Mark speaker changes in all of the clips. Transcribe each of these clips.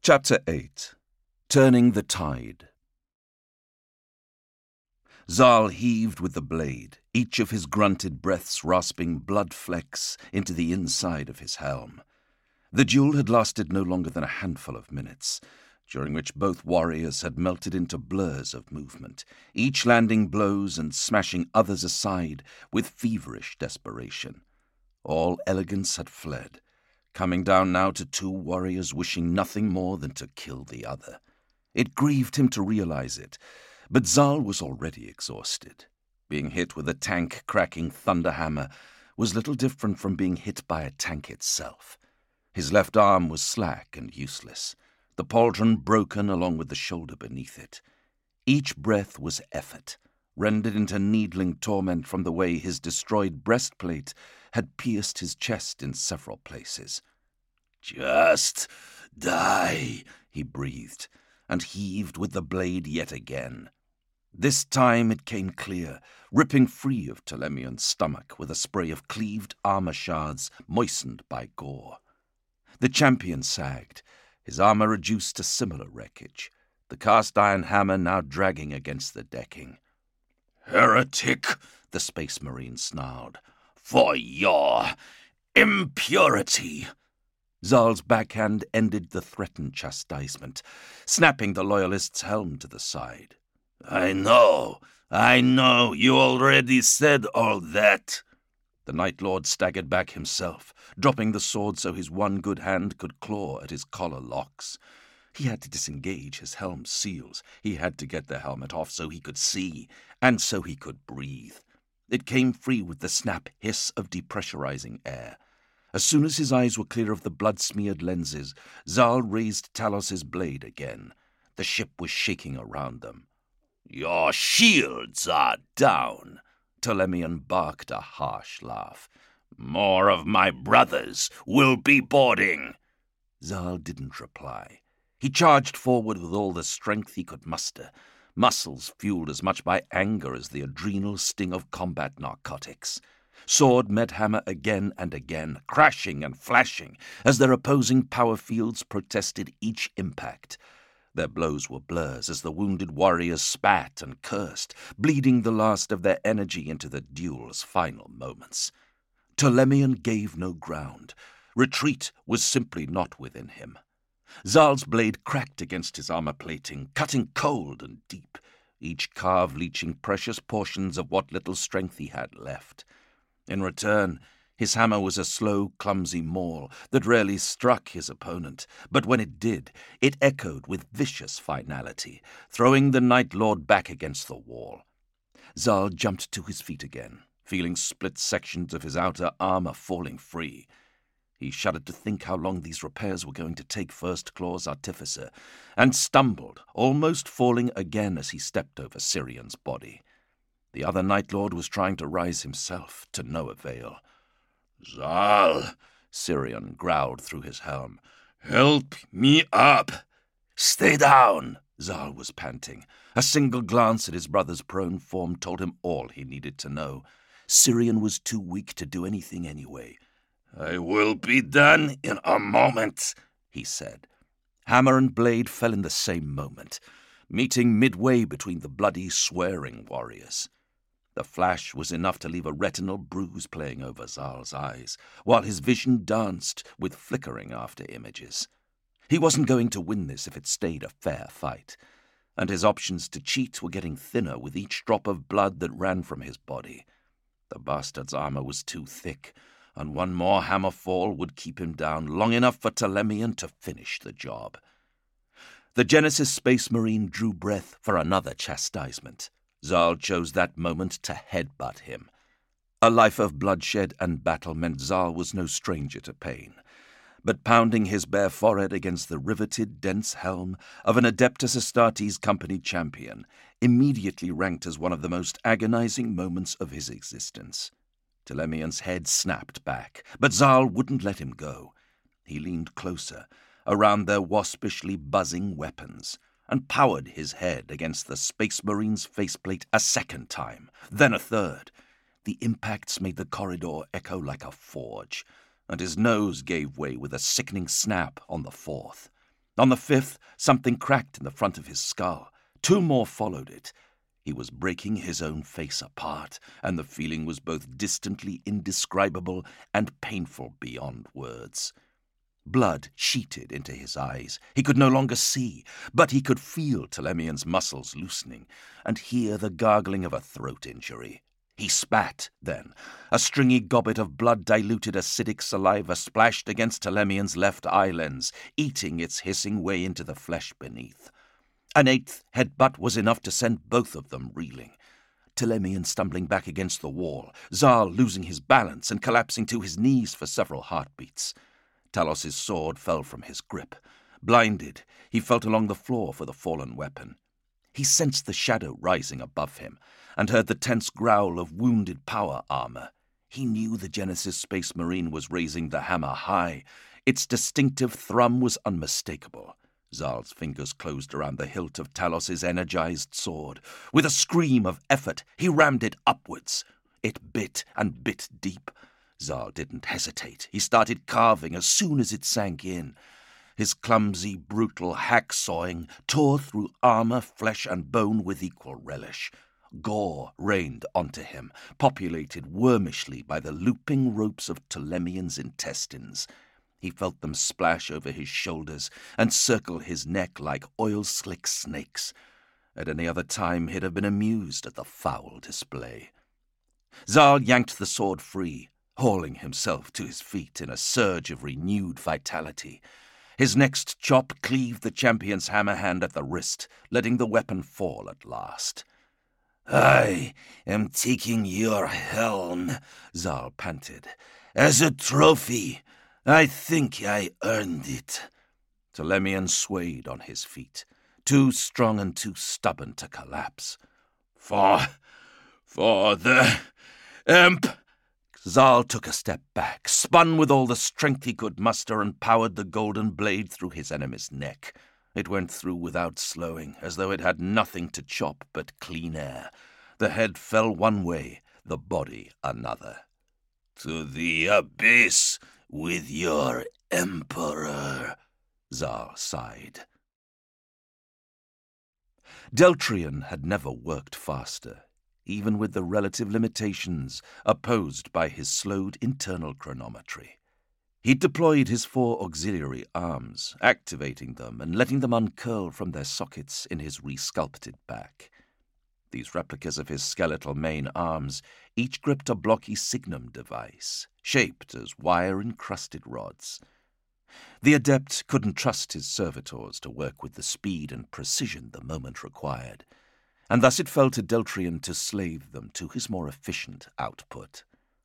Speaker 1: Chapter 8. Turning the Tide. Zal heaved with the blade, each of his grunted breaths rasping blood flecks into the inside of his helm. The duel had lasted no longer than a handful of minutes, during which both warriors had melted into blurs of movement, each landing blows and smashing others aside with feverish desperation. All elegance had fled, coming down now to two warriors wishing nothing more than to kill the other. It grieved him to realize it, but Zal was already exhausted. Being hit with a tank-cracking thunderhammer was little different from being hit by a tank itself. His left arm was slack and useless, the pauldron broken along with the shoulder beneath it. Each breath was effort, rendered into needling torment from the way his destroyed breastplate had pierced his chest in several places. "Just die," he breathed, and heaved with the blade yet again. This time it came clear, ripping free of Ptolemion's stomach with a spray of cleaved armor shards moistened by gore. The champion sagged, his armor reduced to similar wreckage, the cast-iron hammer now dragging against the decking. "Heretic," the Space Marine snarled, "for your impurity." Zal's backhand ended the threatened chastisement, snapping the Loyalist's helm to the side. I know, you already said all that." The Night Lord staggered back himself, dropping the sword so his one good hand could claw at his collar locks. He had to disengage his helm's seals. He had to get the helmet off so he could see, and so he could breathe. It came free with the snap hiss of depressurizing air. As soon as his eyes were clear of the blood-smeared lenses, Zal raised Talos's blade again. The ship was shaking around them. "Your shields are down." Ptolemion barked a harsh laugh. "More of my brothers will be boarding." Zal didn't reply. He charged forward with all the strength he could muster, muscles fueled as much by anger as the adrenal sting of combat narcotics. Sword met hammer again and again, crashing and flashing as their opposing power fields protested each impact. Their blows were blurs as the wounded warriors spat and cursed, bleeding the last of their energy into the duel's final moments. Ptolemion gave no ground. Retreat was simply not within him. Zal's blade cracked against his armor plating, cutting cold and deep, each carve leaching precious portions of what little strength he had left. In return, his hammer was a slow, clumsy maul that rarely struck his opponent, but when it did, it echoed with vicious finality, throwing the Night Lord back against the wall. Zal jumped to his feet again, feeling split sections of his outer armor falling free. He shuddered to think how long these repairs were going to take First Claw's artificer, and stumbled, almost falling again as he stepped over Sirion's body. The other Night Lord was trying to rise himself, to no avail. "Zal," Sirion growled through his helm, "help me up." "Stay down," Zal was panting. A single glance at his brother's prone form told him all he needed to know. Sirion was too weak to do anything anyway. "I will be done in a moment," he said. Hammer and blade fell in the same moment, meeting midway between the bloody, swearing warriors. The flash was enough to leave a retinal bruise playing over Zal's eyes, while his vision danced with flickering after-images. He wasn't going to win this if it stayed a fair fight, and his options to cheat were getting thinner with each drop of blood that ran from his body. The bastard's armor was too thick, and one more hammer fall would keep him down long enough for Ptolemion to finish the job. The Genesis Space Marine drew breath for another chastisement. Zal chose that moment to headbutt him. A life of bloodshed and battle meant Zal was no stranger to pain, but pounding his bare forehead against the riveted, dense helm of an Adeptus Astartes Company champion immediately ranked as one of the most agonizing moments of his existence. Ptolemion's head snapped back, but Zal wouldn't let him go. He leaned closer, around their waspishly buzzing weapons, and powered his head against the Space Marine's faceplate a second time, then a third. The impacts made the corridor echo like a forge, and his nose gave way with a sickening snap on the fourth. On the fifth, something cracked in the front of his skull. 2 more followed it. He was breaking his own face apart, and the feeling was both distantly indescribable and painful beyond words. Blood sheeted into his eyes. He could no longer see, but he could feel Telemian's muscles loosening and hear the gargling of a throat injury. He spat, then. A stringy gobbet of blood-diluted acidic saliva splashed against Telemian's left eye lens, eating its hissing way into the flesh beneath. An 8th headbutt was enough to send both of them reeling. Telemian stumbling back against the wall, Zal losing his balance and collapsing to his knees for several heartbeats. Talos's sword fell from his grip. Blinded, he felt along the floor for the fallen weapon. He sensed the shadow rising above him and heard the tense growl of wounded power armor. He knew the Genesis Space Marine was raising the hammer high. Its distinctive thrum was unmistakable. Zal's fingers closed around the hilt of Talos's energized sword. With a scream of effort, he rammed it upwards. It bit and bit deep. Zal didn't hesitate. He started carving as soon as it sank in. His clumsy, brutal hacksawing tore through armor, flesh, and bone with equal relish. Gore rained onto him, populated wormishly by the looping ropes of Telemian's intestines. He felt them splash over his shoulders and circle his neck like oil-slick snakes. At any other time, he'd have been amused at the foul display. Zal yanked the sword free, hauling himself to his feet in a surge of renewed vitality. His next chop cleaved the champion's hammer hand at the wrist, letting the weapon fall at last. "I am taking your helm," Zal panted. "As a trophy. I think I earned it." Telemian swayed on his feet, too strong and too stubborn to collapse. For the imp." Zal took a step back, spun with all the strength he could muster, and powered the golden blade through his enemy's neck. It went through without slowing, as though it had nothing to chop but clean air. The head fell one way, the body another. "To the abyss with your emperor," Zal sighed. Deltrian had never worked faster, even with the relative limitations opposed by his slowed internal chronometry. He deployed his 4 auxiliary arms, activating them and letting them uncurl from their sockets in his resculpted back. These replicas of his skeletal main arms each gripped a blocky signum device, shaped as wire-encrusted rods. The adept couldn't trust his servitors to work with the speed and precision the moment required, and thus it fell to Deltrian to slave them to his more efficient output.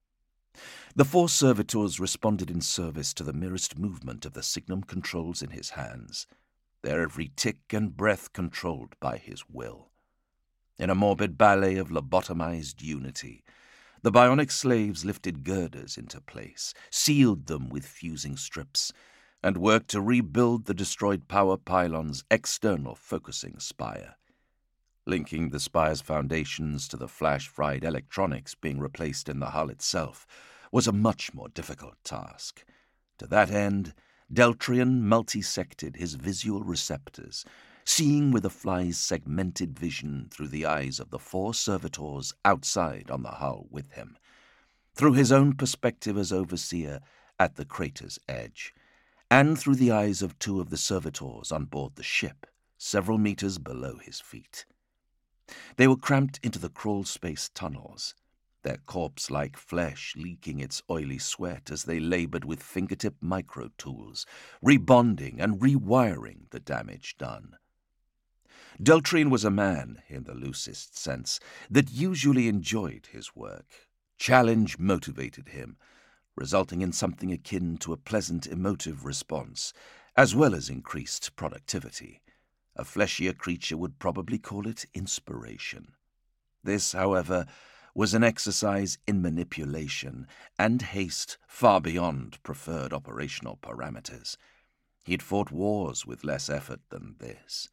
Speaker 1: The 4 servitors responded in service to the merest movement of the signum controls in his hands, their every tick and breath controlled by his will. In a morbid ballet of lobotomized unity, the bionic slaves lifted girders into place, sealed them with fusing strips, and worked to rebuild the destroyed power pylon's external focusing spire. Linking the spire's foundations to the flash-fried electronics being replaced in the hull itself was a much more difficult task. To that end, Deltrian multisected his visual receptors, seeing with a fly's segmented vision through the eyes of the 4 servitors outside on the hull with him, through his own perspective as overseer at the crater's edge, and through the eyes of 2 of the servitors on board the ship, several meters below his feet. They were cramped into the crawl-space tunnels, their corpse-like flesh leaking its oily sweat as they labored with fingertip micro-tools, rebonding and rewiring the damage done. Deltrian was a man, in the loosest sense, that usually enjoyed his work. Challenge motivated him, resulting in something akin to a pleasant emotive response, as well as increased productivity. A fleshier creature would probably call it inspiration. This, however, was an exercise in manipulation and haste far beyond preferred operational parameters. He'd fought wars with less effort than this.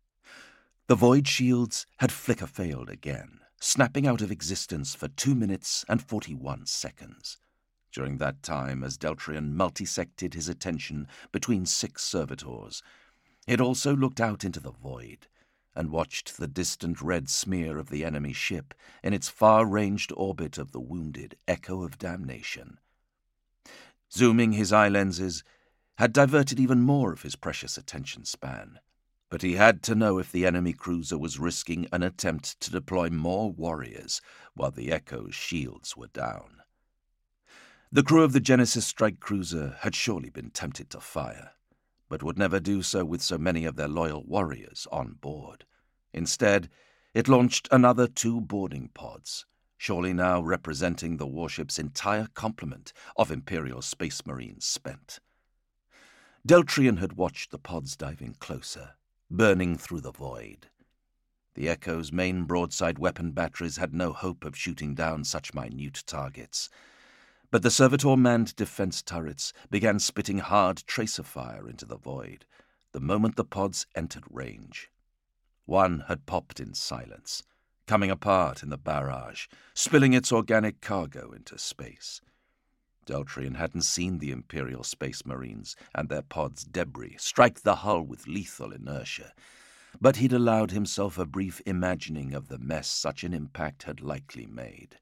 Speaker 1: The void shields had flicker-failed again, snapping out of existence for 2 minutes and 41 seconds. During that time, as Deltrian multisected his attention between 6 servitors, It also looked out into the void and watched the distant red smear of the enemy ship in its far-ranged orbit of the wounded Echo of Damnation. Zooming his eye lenses had diverted even more of his precious attention span, but he had to know if the enemy cruiser was risking an attempt to deploy more warriors while the Echo's shields were down. The crew of the Genesis strike cruiser had surely been tempted to fire, but would never do so with so many of their loyal warriors on board. Instead, it launched another 2 boarding pods, surely now representing the warship's entire complement of Imperial Space Marines spent. Deltrian had watched the pods diving closer, burning through the void. The Echo's main broadside weapon batteries had no hope of shooting down such minute targets, but the servitor-manned defense turrets began spitting hard tracer fire into the void the moment the pods entered range. One had popped in silence, coming apart in the barrage, spilling its organic cargo into space. Deltrian hadn't seen the Imperial Space Marines and their pods' debris strike the hull with lethal inertia, but he'd allowed himself a brief imagining of the mess such an impact had likely made.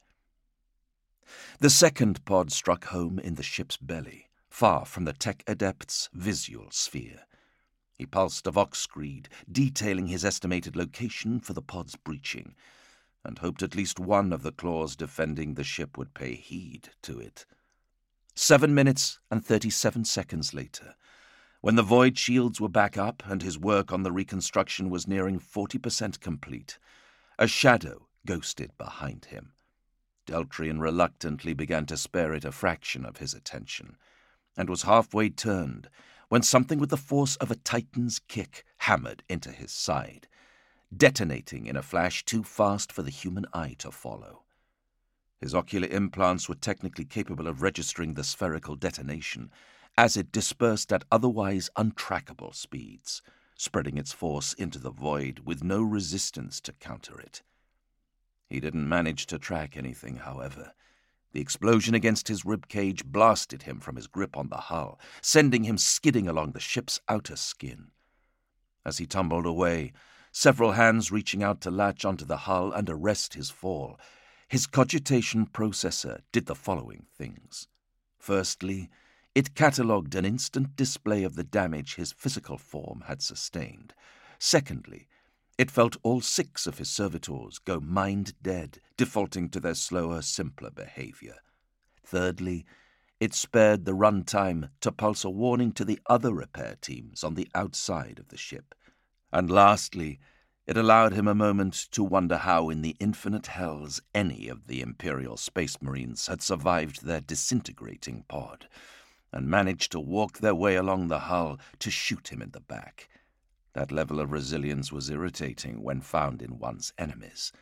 Speaker 1: The second pod struck home in the ship's belly, far from the Tech Adept's visual sphere. He pulsed a vox screed detailing his estimated location for the pod's breaching, and hoped at least one of the claws defending the ship would pay heed to it. 7 minutes and 37 seconds later, when the void shields were back up and his work on the reconstruction was nearing 40% complete, a shadow ghosted behind him. Deltrian reluctantly began to spare it a fraction of his attention, and was halfway turned when something with the force of a Titan's kick hammered into his side, detonating in a flash too fast for the human eye to follow. His ocular implants were technically capable of registering the spherical detonation as it dispersed at otherwise untrackable speeds, spreading its force into the void with no resistance to counter it. He didn't manage to track anything, however. The explosion against his ribcage blasted him from his grip on the hull, sending him skidding along the ship's outer skin. As he tumbled away, several hands reaching out to latch onto the hull and arrest his fall, his cogitation processor did the following things. Firstly, it catalogued an instant display of the damage his physical form had sustained. Secondly, it felt all 6 of his servitors go mind-dead, defaulting to their slower, simpler behavior. Thirdly, it spared the runtime to pulse a warning to the other repair teams on the outside of the ship. And lastly, it allowed him a moment to wonder how in the infinite hells any of the Imperial Space Marines had survived their disintegrating pod, and managed to walk their way along the hull to shoot him in the back. That level of resilience was irritating when found in one's enemies.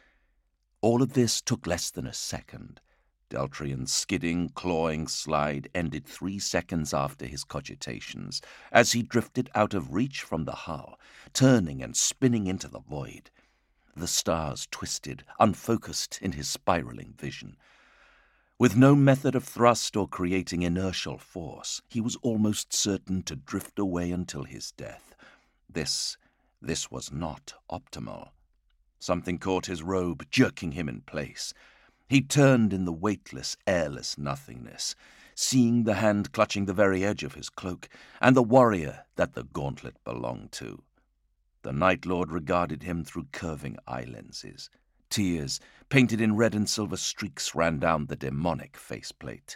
Speaker 1: All of this took less than a second. Deltrian's skidding, clawing slide ended 3 seconds after his cogitations, as he drifted out of reach from the hull, turning and spinning into the void. The stars twisted, unfocused in his spiraling vision. With no method of thrust or creating inertial force, he was almost certain to drift away until his death. This was not optimal. Something caught his robe, jerking him in place. He turned in the weightless, airless nothingness, seeing the hand clutching the very edge of his cloak, and the warrior that the gauntlet belonged to. The Night Lord regarded him through curving eye lenses. Tears, painted in red and silver streaks, ran down the demonic faceplate.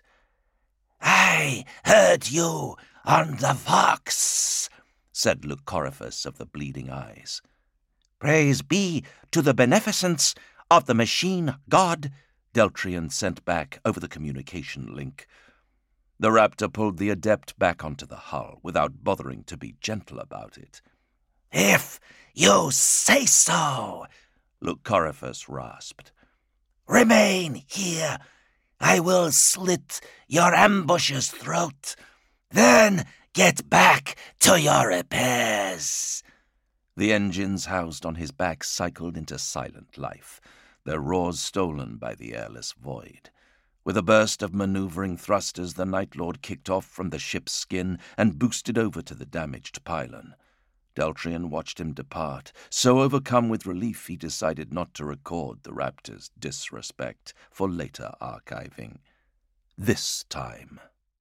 Speaker 1: "I heard you on the Vox," said Lucoriphus of the bleeding eyes. "Praise be to the beneficence of the machine god," Deltrian sent back over the communication link. The raptor pulled the adept back onto the hull without bothering to be gentle about it. "If you say so," Lucoriphus rasped. "Remain here. I will slit your ambusher's throat. Then get back to your repairs." The engines housed on his back cycled into silent life, their roars stolen by the airless void. With a burst of maneuvering thrusters, the Night Lord kicked off from the ship's skin and boosted over to the damaged pylon. Deltrian watched him depart. So overcome with relief, he decided not to record the raptor's disrespect for later archiving. This time.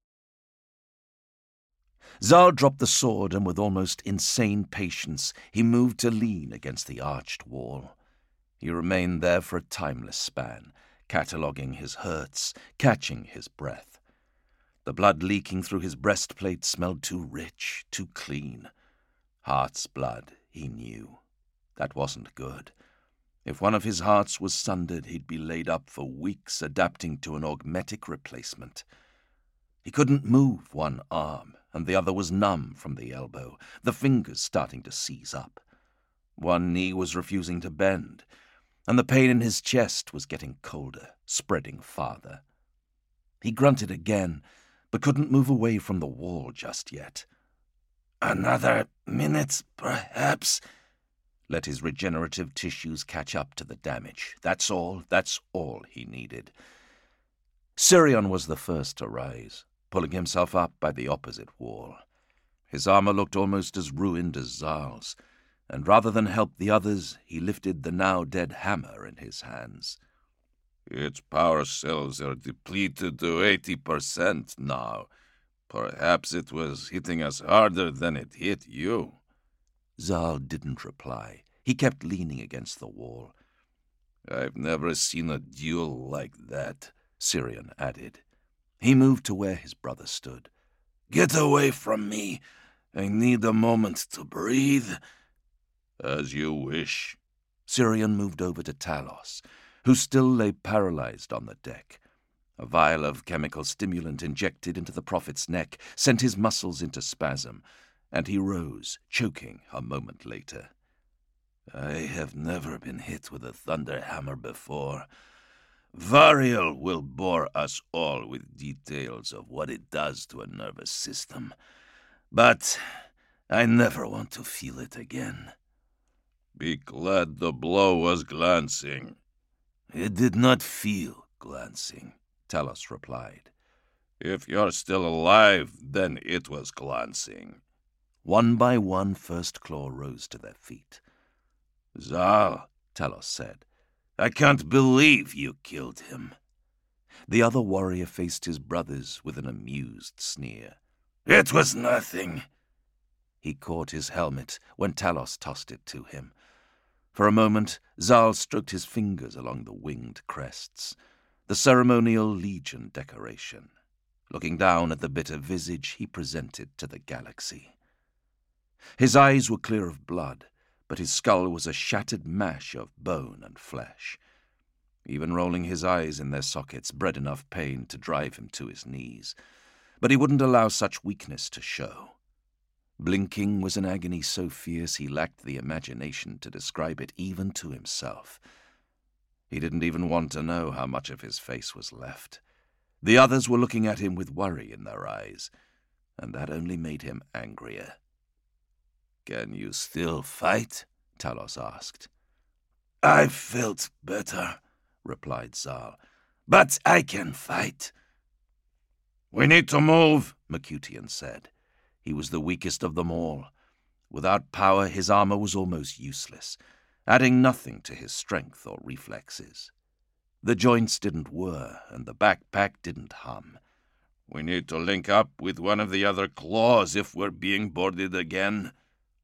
Speaker 1: Zal dropped the sword, and with almost insane patience, he moved to lean against the arched wall. He remained there for a timeless span, cataloguing his hurts, catching his breath. The blood leaking through his breastplate smelled too rich, too clean. Heart's blood, he knew. That wasn't good. If one of his hearts was sundered, he'd be laid up for weeks adapting to an augmetic replacement. He couldn't move one arm, and the other was numb from the elbow, the fingers starting to seize up. One knee was refusing to bend, and the pain in his chest was getting colder, spreading farther. He grunted again, but couldn't move away from the wall just yet. "Another minute, perhaps." Let his regenerative tissues catch up to the damage. That's all he needed. Sirion was the first to rise, pulling himself up by the opposite wall. His armor looked almost as ruined as Zal's, and rather than help the others, he lifted the now-dead hammer in his hands.
Speaker 2: "Its power cells are depleted to 80% now. Perhaps it was hitting us harder than it hit you."
Speaker 1: Zal didn't reply. He kept leaning against the wall.
Speaker 2: "I've never seen a duel like that,"
Speaker 1: Sirion added. He moved to where his brother stood.
Speaker 2: "Get away from me. I need a moment to breathe." "As you wish."
Speaker 1: Sirion moved over to Talos, who still lay paralyzed on the deck. A vial of chemical stimulant injected into the prophet's neck sent his muscles into spasm, and he rose, choking a moment later.
Speaker 2: "I have never been hit with a thunder hammer before. Variel will bore us all with details of what it does to a nervous system, but I never want to feel it again." "Be glad the blow was glancing."
Speaker 1: "It did not feel glancing," Talos replied.
Speaker 2: "If you're still alive, then it was glancing."
Speaker 1: One by one, First Claw rose to their feet.
Speaker 2: "Zal," Talos said, "I can't believe you killed him."
Speaker 1: The other warrior faced his brothers with an amused sneer.
Speaker 2: "It was nothing."
Speaker 1: He caught his helmet when Talos tossed it to him. For a moment, Zal stroked his fingers along the winged crests, the ceremonial Legion decoration, looking down at the bitter visage he presented to the galaxy. His eyes were clear of blood, but his skull was a shattered mash of bone and flesh. Even rolling his eyes in their sockets bred enough pain to drive him to his knees, but he wouldn't allow such weakness to show. Blinking was an agony so fierce he lacked the imagination to describe it even to himself. He didn't even want to know how much of his face was left. The others were looking at him with worry in their eyes, and that only made him angrier.
Speaker 2: "Can you still fight?"
Speaker 1: Talos asked.
Speaker 2: "I felt better," replied Zal, "but I can fight." "We need to move," Mercutian said.
Speaker 1: He was the weakest of them all. Without power, his armor was almost useless, adding nothing to his strength or reflexes. The joints didn't whir, and the backpack didn't hum.
Speaker 2: "We need to link up with one of the other claws if we're being boarded again."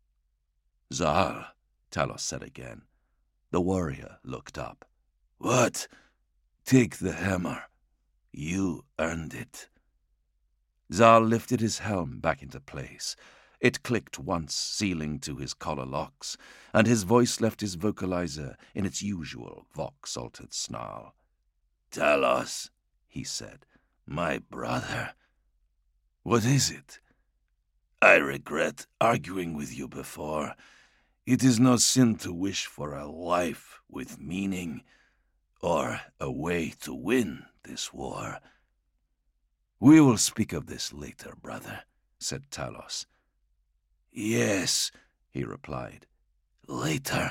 Speaker 1: "Zal," Talos said again. The warrior looked up.
Speaker 2: "What?" "Take the hammer. You earned it."
Speaker 1: Zal lifted his helm back into place. It clicked once, sealing to his collar locks, and his voice left his vocalizer in its usual vox-altered snarl.
Speaker 2: "Talos," he said, "my brother."
Speaker 1: "What is it?"
Speaker 2: "I regret arguing with you before. It is no sin to wish for a life with meaning, or a way to win this war."
Speaker 1: "We will speak of this later, brother," said Talos.
Speaker 2: "Yes," he replied. "Later."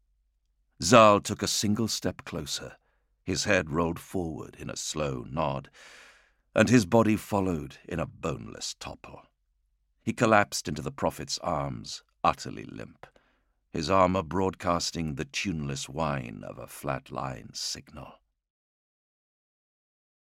Speaker 1: Zal took a single step closer. His head rolled forward in a slow nod, and his body followed in a boneless topple. He collapsed into the prophet's arms, utterly limp, his armor broadcasting the tuneless whine of a flatline signal.